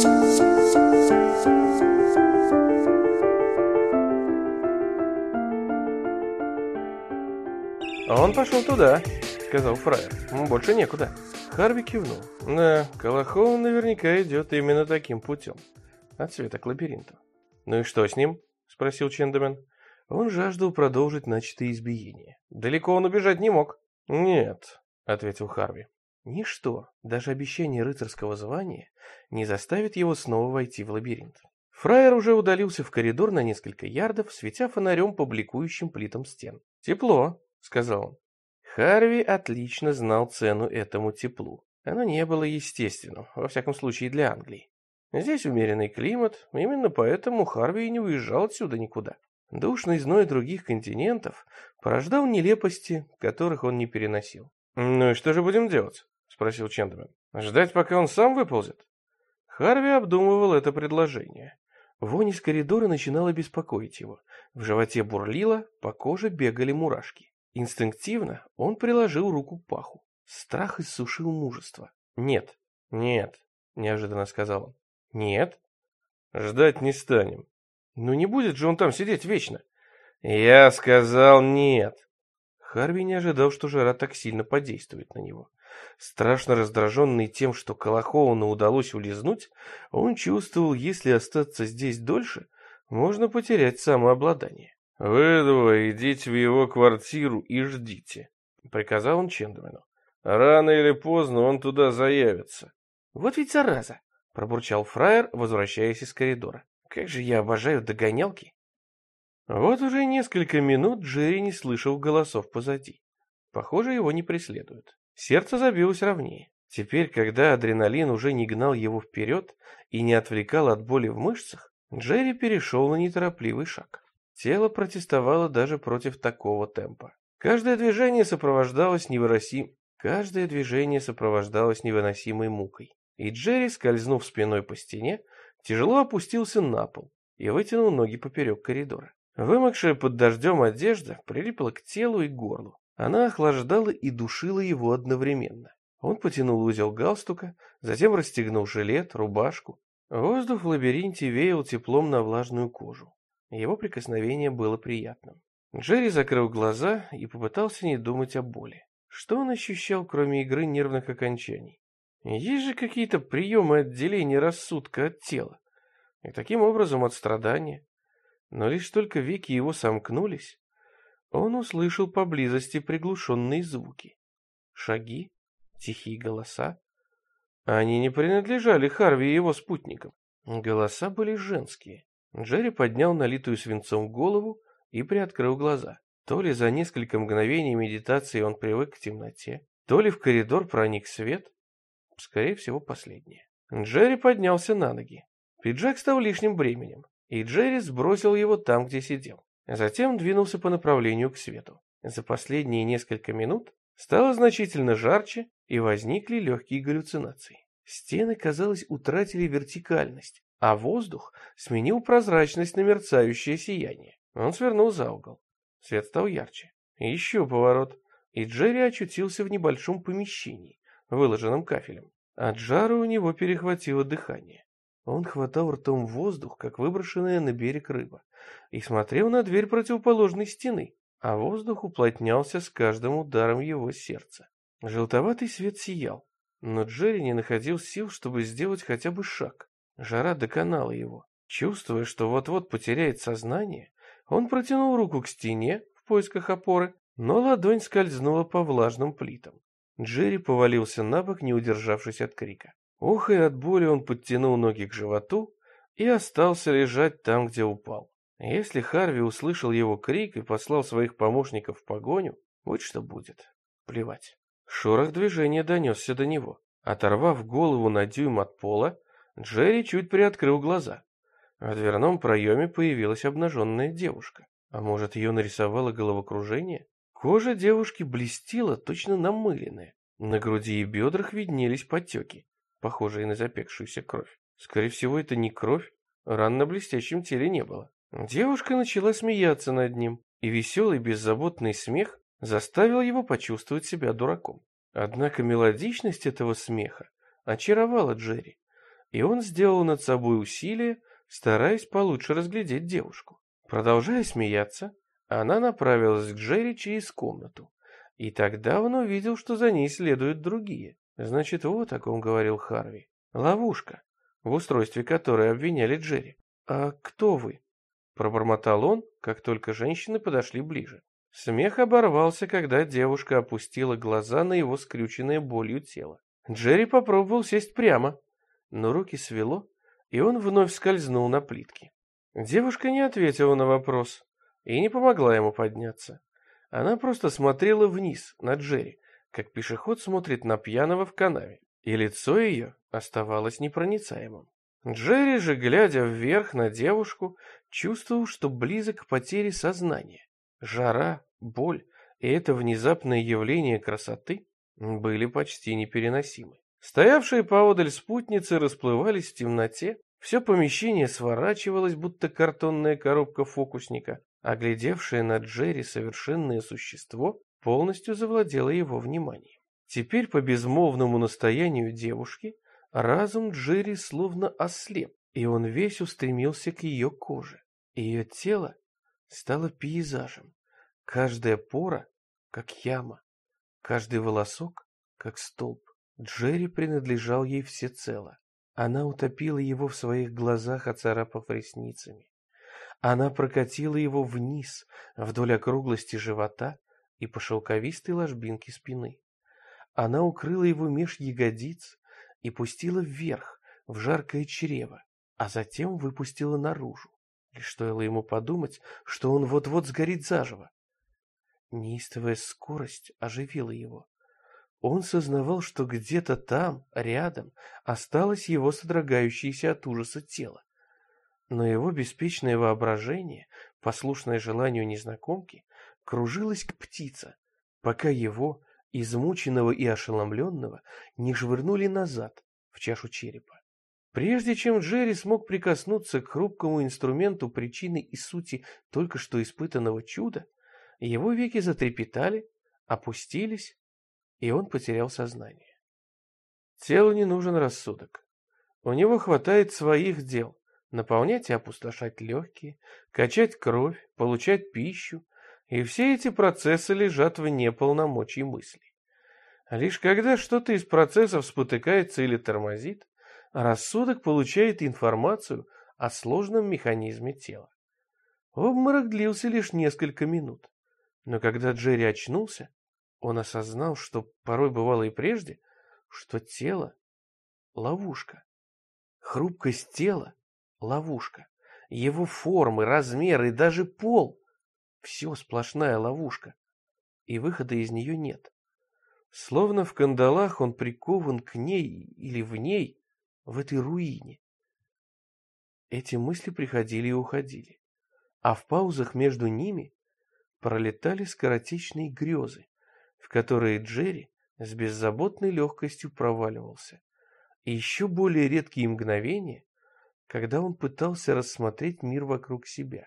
«А он пошел туда», — сказал Фраер. «Больше некуда». Харви кивнул. «Да, Калахоун наверняка идет именно таким путем. От света к лабиринту». «Ну и что с ним?» — спросил Чендамен. Он жаждал продолжить начатое избиение. Далеко он убежать не мог. «Нет», — ответил Харви. «Ничто, даже обещание рыцарского звания, не заставит его снова войти в лабиринт». Фраер уже удалился в коридор на несколько ярдов, светя фонарем по бликующим плитам стен. «Тепло», — сказал он. Харви отлично знал цену этому теплу. Оно не было естественным, во всяком случае для Англии. Здесь умеренный климат, именно поэтому Харви и не уезжал отсюда никуда. Душный зной других континентов порождал нелепости, которых он не переносил. «Ну и что же будем делать?» — спросил Чендамен. «Ждать, пока он сам выползет?» Харви обдумывал это предложение. Вонь из коридора начинала беспокоить его. В животе бурлило, по коже бегали мурашки. Инстинктивно он приложил руку к паху. Страх иссушил мужество. «Нет, нет», — неожиданно сказал он. «Нет? Ждать не станем. Ну не будет же он там сидеть вечно». «Я сказал нет». Харви не ожидал, что жара так сильно подействует на него. Страшно раздраженный тем, что Калахоуну удалось улизнуть, он чувствовал, если остаться здесь дольше, можно потерять самообладание. «Вы двое идите в его квартиру и ждите», — приказал он Чендамену. «Рано или поздно он туда заявится». «Вот ведь зараза!» — пробурчал Фраер, возвращаясь из коридора. «Как же я обожаю догонялки!» Вот уже несколько минут Джерри не слышал голосов позади. Похоже, его не преследуют. Сердце забилось ровнее. Теперь, когда адреналин уже не гнал его вперед и не отвлекал от боли в мышцах, Джерри перешел на неторопливый шаг. Тело протестовало даже против такого темпа. Каждое движение сопровождалось невыносимой мукой. И Джерри, скользнув спиной по стене, тяжело опустился на пол и вытянул ноги поперек коридора. Вымокшая под дождем одежда прилипла к телу и горлу. Она охлаждала и душила его одновременно. Он потянул узел галстука, затем расстегнул жилет, рубашку. Воздух в лабиринте веял теплом на влажную кожу. Его прикосновение было приятным. Джерри закрыл глаза и попытался не думать о боли. Что он ощущал, кроме игры нервных окончаний? Есть же какие-то приемы отделения рассудка от тела. И таким образом от страдания. Но лишь только веки его сомкнулись, он услышал поблизости приглушенные звуки. Шаги, тихие голоса. Они не принадлежали Харви и его спутникам. Голоса были женские. Джерри поднял налитую свинцом голову и приоткрыл глаза. То ли за несколько мгновений медитации он привык к темноте, то ли в коридор проник свет. Скорее всего, последнее. Джерри поднялся на ноги. Пиджак стал лишним бременем, и Джерри сбросил его там, где сидел. Затем двинулся по направлению к свету. За последние несколько минут стало значительно жарче, и возникли легкие галлюцинации. Стены, казалось, утратили вертикальность, а воздух сменил прозрачность на мерцающее сияние. Он свернул за угол. Свет стал ярче. Еще поворот, и Джерри очутился в небольшом помещении, выложенном кафелем. От жара у него перехватило дыхание. Он хватал ртом воздух, как выброшенная на берег рыба, и смотрел на дверь противоположной стены, а воздух уплотнялся с каждым ударом его сердца. Желтоватый свет сиял, но Джерри не находил сил, чтобы сделать хотя бы шаг. Жара доконала его. Чувствуя, что вот-вот потеряет сознание, он протянул руку к стене в поисках опоры, но ладонь скользнула по влажным плитам. Джерри повалился на бок, не удержавшись от крика. Охая от боли, он подтянул ноги к животу и остался лежать там, где упал. Если Харви услышал его крик и послал своих помощников в погоню, вот что будет. Плевать. Шорох движения донесся до него. Оторвав голову на дюйм от пола, Джерри чуть приоткрыл глаза. В дверном проеме появилась обнаженная девушка. А может, ее нарисовало головокружение? Кожа девушки блестела, точно намыленная. На груди и бедрах виднелись потеки, похожие на запекшуюся кровь. Скорее всего, это не кровь, ран на блестящем теле не было. Девушка начала смеяться над ним, и веселый беззаботный смех заставил его почувствовать себя дураком. Однако мелодичность этого смеха очаровала Джерри. и он сделал над собой усилие, стараясь получше разглядеть девушку. Продолжая смеяться, она направилась к Джерри через комнату, и тогда он увидел, что за ней следуют другие. Значит, вот о ком говорил Харви. Ловушка, в устройстве которой обвиняли Джерри. «А кто вы?» — пробормотал он, как только женщины подошли ближе. Смех оборвался, когда девушка опустила глаза на его скрюченное болью тело. Джерри попробовал сесть прямо, но руки свело, и он вновь скользнул на плитки. Девушка не ответила на вопрос и не помогла ему подняться. Она просто смотрела вниз, на Джерри, как пешеход смотрит на пьяного в канаве, и лицо ее оставалось непроницаемым. Джерри же, глядя вверх на девушку, чувствовал, что близок к потере сознания. Жара, боль и это внезапное явление красоты были почти непереносимы. Стоявшие поодаль спутницы расплывались в темноте, все помещение сворачивалось, будто картонная коробка фокусника, а глядевшее на Джерри совершенное существо полностью завладело его вниманием. Теперь по безмолвному настоянию девушки разум Джерри словно ослеп, и он весь устремился к ее коже. Ее тело стало пейзажем, каждая пора как яма, каждый волосок как столб. Джерри принадлежал ей всецело. Она утопила его в своих глазах, оцарапав ресницами. Она прокатила его вниз, вдоль округлости живота и по шелковистой ложбинке спины. Она укрыла его меж ягодиц и пустила вверх, в жаркое чрево, а затем выпустила наружу. Лишь стоило ему подумать, что он вот-вот сгорит заживо. Неистовая скорость оживила его. Он сознавал, что где-то там, рядом, осталось его содрогающееся от ужаса тело. Но его беспечное воображение, послушное желанию незнакомки, кружилось как птица, пока его, измученного и ошеломленного, не швырнули назад, в чашу черепа. Прежде чем Джерри смог прикоснуться к хрупкому инструменту причины и сути только что испытанного чуда, его веки затрепетали, опустились, и он потерял сознание. Телу не нужен рассудок. У него хватает своих дел: наполнять и опустошать легкие, качать кровь, получать пищу, и все эти процессы лежат вне полномочий мысли. Лишь когда что-то из процессов спотыкается или тормозит, рассудок получает информацию о сложном механизме тела. Обморок длился лишь несколько минут, но когда Джерри очнулся, он осознал, что порой бывало и прежде, что тело — ловушка. Хрупкость тела — ловушка. Его формы, размеры и даже пол — все сплошная ловушка, и выхода из нее нет. Словно в кандалах он прикован к ней или в ней, в этой руине. Эти мысли приходили и уходили, а в паузах между ними пролетали скоротечные грезы, в которые Джерри с беззаботной легкостью проваливался, и еще более редкие мгновения, когда он пытался рассмотреть мир вокруг себя.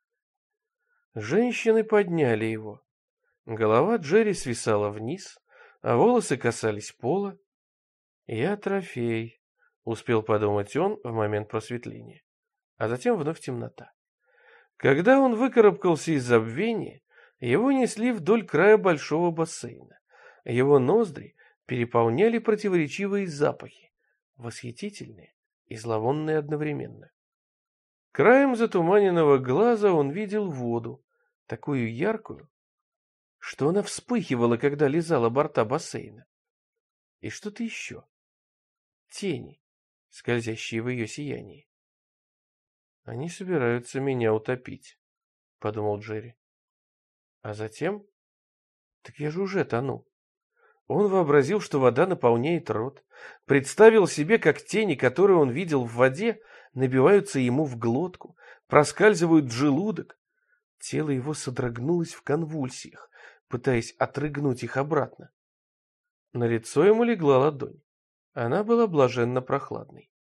Женщины подняли его. Голова Джерри свисала вниз, а волосы касались пола. «Я трофей», — успел подумать он в момент просветления, а затем вновь темнота. Когда он выкарабкался из забвения, его несли вдоль края большого бассейна. Его ноздри переполняли противоречивые запахи, восхитительные и зловонные одновременно. Краем затуманенного глаза он видел воду, такую яркую, что она вспыхивала, когда лизала борта бассейна. И что-то еще. Тени, скользящие в ее сиянии. «Они собираются меня утопить», — подумал Джерри. А затем... Так я же уже тону. Он вообразил, что вода наполняет рот, представил себе, как тени, которые он видел в воде, набиваются ему в глотку, проскальзывают в желудок. Тело его содрогнулось в конвульсиях, пытаясь отрыгнуть их обратно. На лицо ему легла ладонь. Она была блаженно прохладной.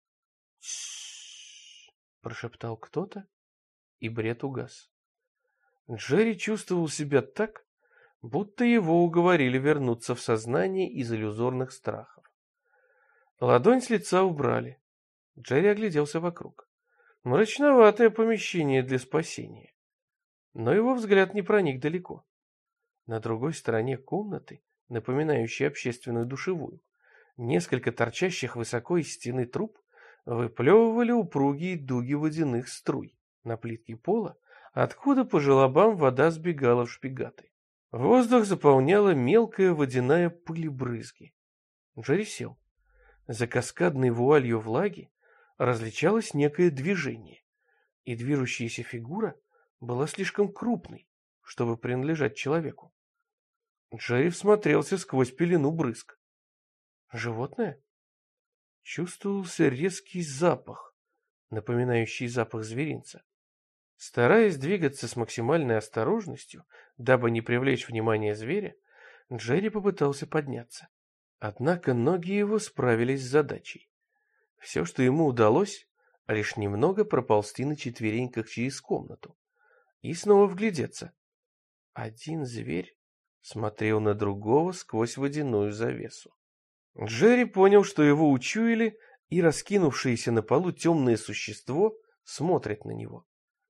«Тш-ш-ш», прошептал кто-то, и бред угас. Джерри чувствовал себя так, будто его уговорили вернуться в сознание из иллюзорных страхов. Ладонь с лица убрали, Джерри огляделся вокруг. Мрачноватое помещение для спасения. Но его взгляд не проник далеко. На другой стороне комнаты, напоминающей общественную душевую, несколько торчащих высоко из стены труб выплевывали упругие дуги водяных струй на плитке пола, откуда по желобам вода сбегала в шпигаты. Воздух заполняла мелкая водяная пыль и брызги. Джерри сел. За каскадной вуалью влаги различалось некое движение, и движущаяся фигура была слишком крупной, чтобы принадлежать человеку. Джерри всмотрелся сквозь пелену брызг. Животное? Чувствовался резкий запах, напоминающий запах зверинца. Стараясь двигаться с максимальной осторожностью, дабы не привлечь внимание зверя, Джерри попытался подняться. Однако ноги его справились с задачей. Все, что ему удалось, лишь немного проползти на четвереньках через комнату и снова вглядеться. Один зверь смотрел на другого сквозь водяную завесу. Джерри понял, что его учуяли, и раскинувшееся на полу темное существо смотрит на него.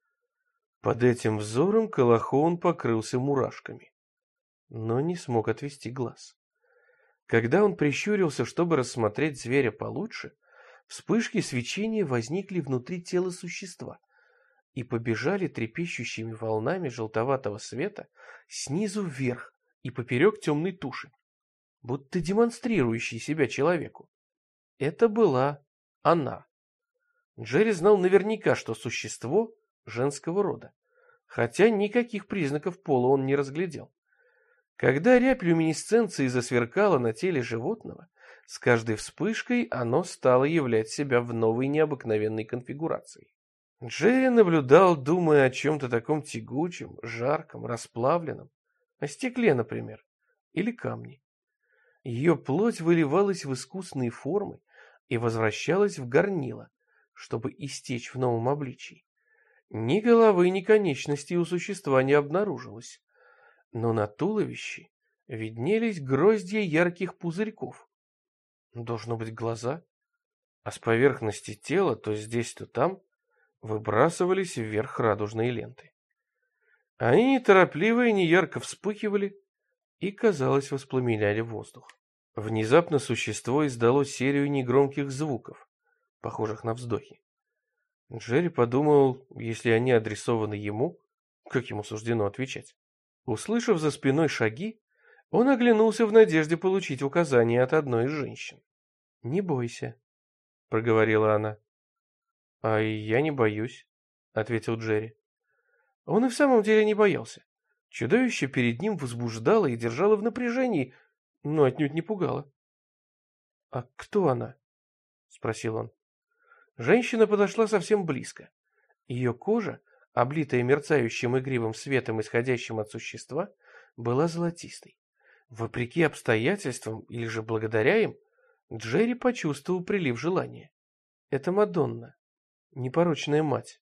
Под этим взором Колохон покрылся мурашками, но не смог отвести глаз. Когда он прищурился, чтобы рассмотреть зверя получше, вспышки свечения возникли внутри тела существа и побежали трепещущими волнами желтоватого света снизу вверх и поперек темной туши, будто демонстрирующей себя человеку. Это была она. Джерри знал наверняка, что существо женского рода, хотя никаких признаков пола он не разглядел. Когда рябь люминесценции засверкала на теле животного, с каждой вспышкой оно стало являть себя в новой необыкновенной конфигурации. Джерри наблюдал, думая о чем-то таком тягучем, жарком, расплавленном, о стекле, например, или камне. Ее плоть выливалась в искусные формы и возвращалась в горнило, чтобы истечь в новом обличии. Ни головы, ни конечностей у существа не обнаружилось, но на туловище виднелись гроздья ярких пузырьков. Должно быть глаза, а с поверхности тела то здесь, то там выбрасывались вверх радужные ленты. Они неторопливо и неярко вспыхивали и, казалось, воспламеняли воздух. Внезапно существо издало серию негромких звуков, похожих на вздохи. Джерри подумал, если они адресованы ему, как ему суждено отвечать. Услышав за спиной шаги, он оглянулся в надежде получить указания от одной из женщин. «Не бойся», — проговорила она. «А я не боюсь», — ответил Джерри. Он и в самом деле не боялся. Чудовище перед ним возбуждало и держало в напряжении, но отнюдь не пугало. «А кто она?» — спросил он. Женщина подошла совсем близко. Ее кожа, облитая мерцающим игривым светом, исходящим от существа, была золотистой. Вопреки обстоятельствам, или же благодаря им, Джерри почувствовал прилив желания. Это Мадонна, непорочная мать.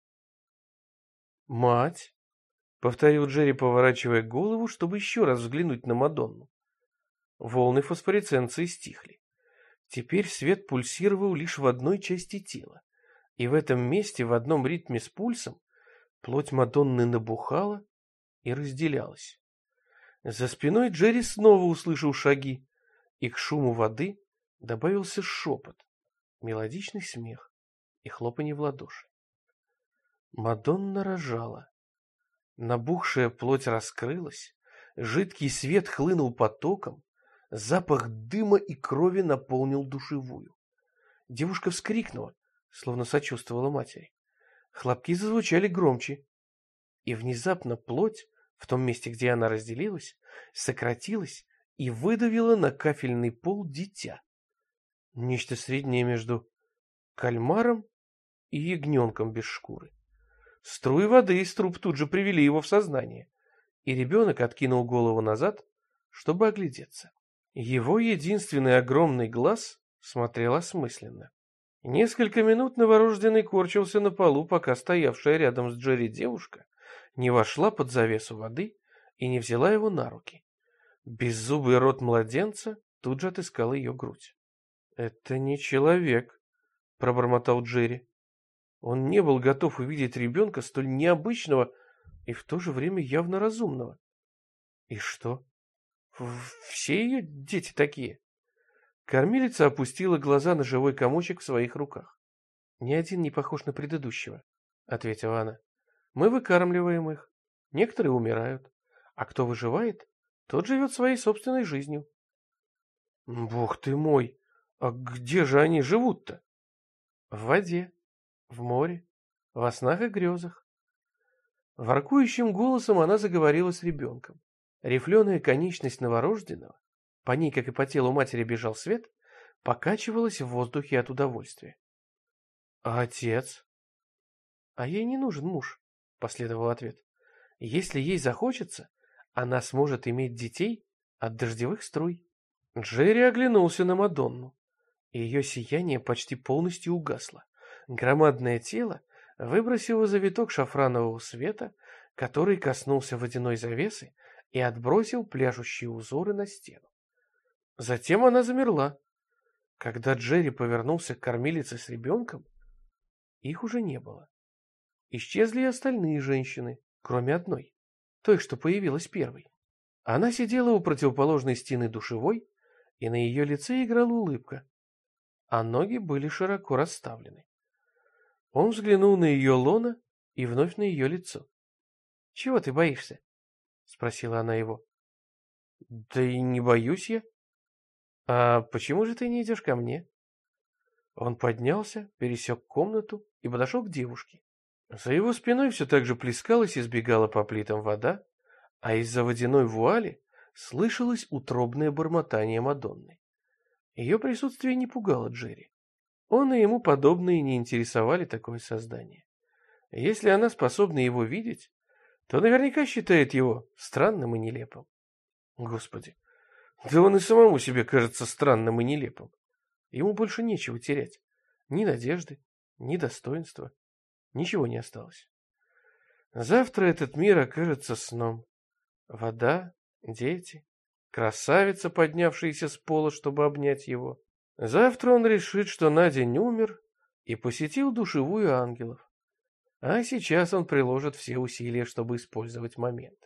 «Мать?» — повторил Джерри, поворачивая голову, чтобы еще раз взглянуть на Мадонну. Волны фосфоресценции стихли. Теперь свет пульсировал лишь в одной части тела, и в этом месте, в одном ритме с пульсом, плоть Мадонны набухала и разделялась. За спиной Джерри снова услышал шаги, и к шуму воды добавился шепот, мелодичный смех и хлопанье в ладоши. Мадонна рожала. Набухшая плоть раскрылась, жидкий свет хлынул потоком, запах дыма и крови наполнил душевую. Девушка вскрикнула, словно сочувствовала матери. Хлопки зазвучали громче, и внезапно плоть, в том месте, где она разделилась, сократилась и выдавила на кафельный пол дитя. Нечто среднее между кальмаром и ягненком без шкуры. Струи воды из труб тут же привели его в сознание, и ребенок откинул голову назад, чтобы оглядеться. Его единственный огромный глаз смотрел осмысленно. Несколько минут новорожденный корчился на полу, пока стоявшая рядом с Джерри девушка не вошла под завесу воды и не взяла его на руки. Беззубый рот младенца тут же отыскал ее грудь. «Это не человек», — пробормотал Джерри. Он не был готов увидеть ребенка столь необычного и в то же время явно разумного. И что? Все ее дети такие? Кормилица опустила глаза на живой комочек в своих руках. «Ни один не похож на предыдущего», — ответила она. «Мы выкармливаем их. Некоторые умирают. А кто выживает, тот живет своей собственной жизнью». «Бог ты мой! А где же они живут-то?» «В воде, в море, во снах и грезах». Воркующим голосом она заговорила с ребенком. Рифленая конечность новорожденного, по ней, как и по телу матери, бежал свет, покачивалась в воздухе от удовольствия. «А отец?» «А ей не нужен муж», — последовал ответ. «Если ей захочется, она сможет иметь детей от дождевых струй». Джерри оглянулся на Мадонну. Ее сияние почти полностью угасло. Громадное тело выбросило завиток шафранового света, который коснулся водяной завесы и отбросил пляшущие узоры на стену. Затем она замерла. Когда Джерри повернулся к кормилице с ребенком, их уже не было. Исчезли и остальные женщины, кроме одной, той, что появилась первой. Она сидела у противоположной стены душевой, и на ее лице играла улыбка, а ноги были широко расставлены. Он взглянул на ее лоно и вновь на ее лицо. «Чего ты боишься?» — спросила она его. «Да и не боюсь я». «А почему же ты не идешь ко мне?» Он поднялся, пересек комнату и подошел к девушке. За его спиной все так же плескалась и сбегала по плитам вода, а из-за водяной вуали слышалось утробное бормотание Мадонны. Ее присутствие не пугало Джерри. Он и ему подобные не интересовали такое создание. Если она способна его видеть, то наверняка считает его странным и нелепым. Господи, да он и самому себе кажется странным и нелепым. Ему больше нечего терять. Ни надежды, ни достоинства. Ничего не осталось. Завтра этот мир окажется сном. Вода, дети, красавица, поднявшаяся с пола, чтобы обнять его. Завтра он решит, что на день умер и посетил душевую ангелов. А сейчас он приложит все усилия, чтобы использовать момент.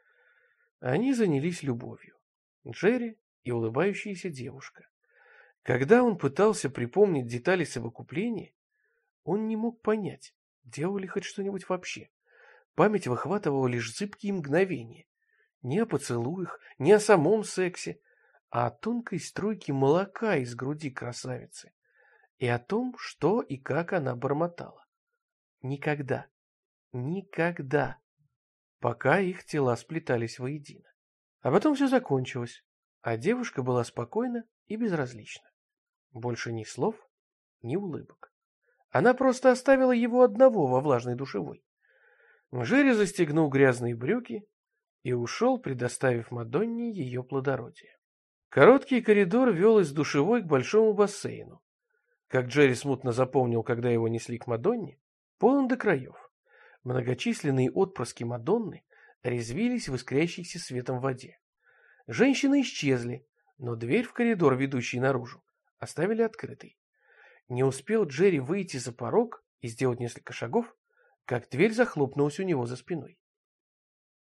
Они занялись любовью. Джерри и улыбающаяся девушка. Когда он пытался припомнить детали совокупления, он не мог понять, делал ли хоть что-нибудь вообще. Память выхватывала лишь зыбкие мгновения. Не о поцелуях, не о самом сексе, а о тонкой струйке молока из груди красавицы и о том, что и как она бормотала. Никогда, никогда, пока их тела сплетались воедино. А потом все закончилось, а девушка была спокойна и безразлична. Больше ни слов, ни улыбок. Она просто оставила его одного во влажной душевой. Джерри застегнул грязные брюки и ушел, предоставив Мадонне ее плодородие. Короткий коридор вел из душевой к большому бассейну. Как Джерри смутно запомнил, когда его несли к Мадонне, полон до краев. Многочисленные отпрыски Мадонны резвились в искрящейся светом воде. Женщины исчезли, но дверь в коридор, ведущий наружу, оставили открытой. Не успел Джерри выйти за порог и сделать несколько шагов, как дверь захлопнулась у него за спиной.